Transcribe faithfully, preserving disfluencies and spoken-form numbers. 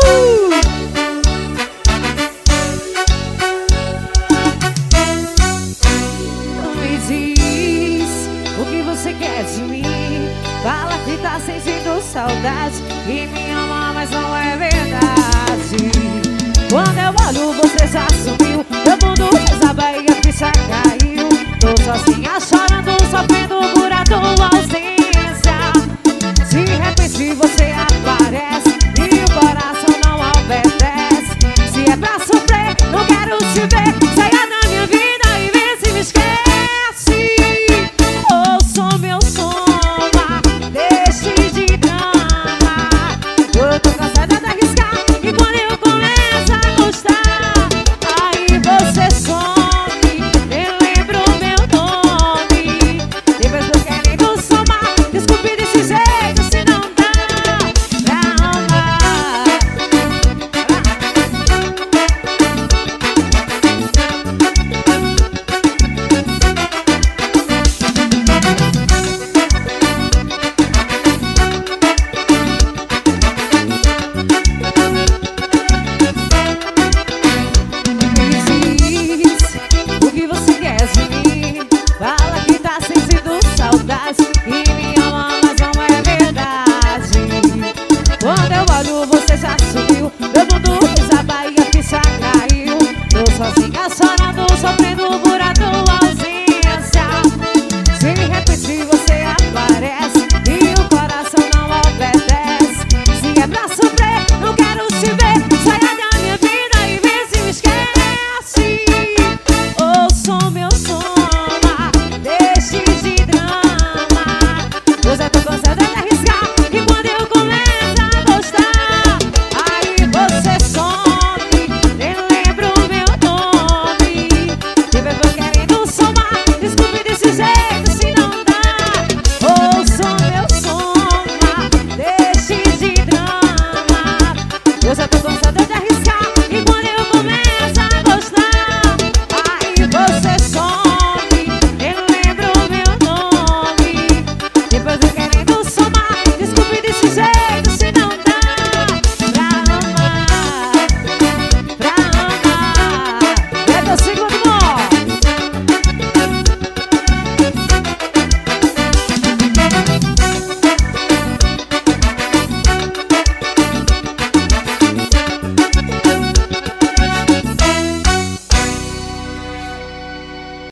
Me diz o que você quer de mim. Fala que tá sentindo saudade e me ama, mas não é verdade. Quando eu olho você já sumiu, meu mundo desaba e a ficha caiu. Tô sozinha chorando, sofrendo.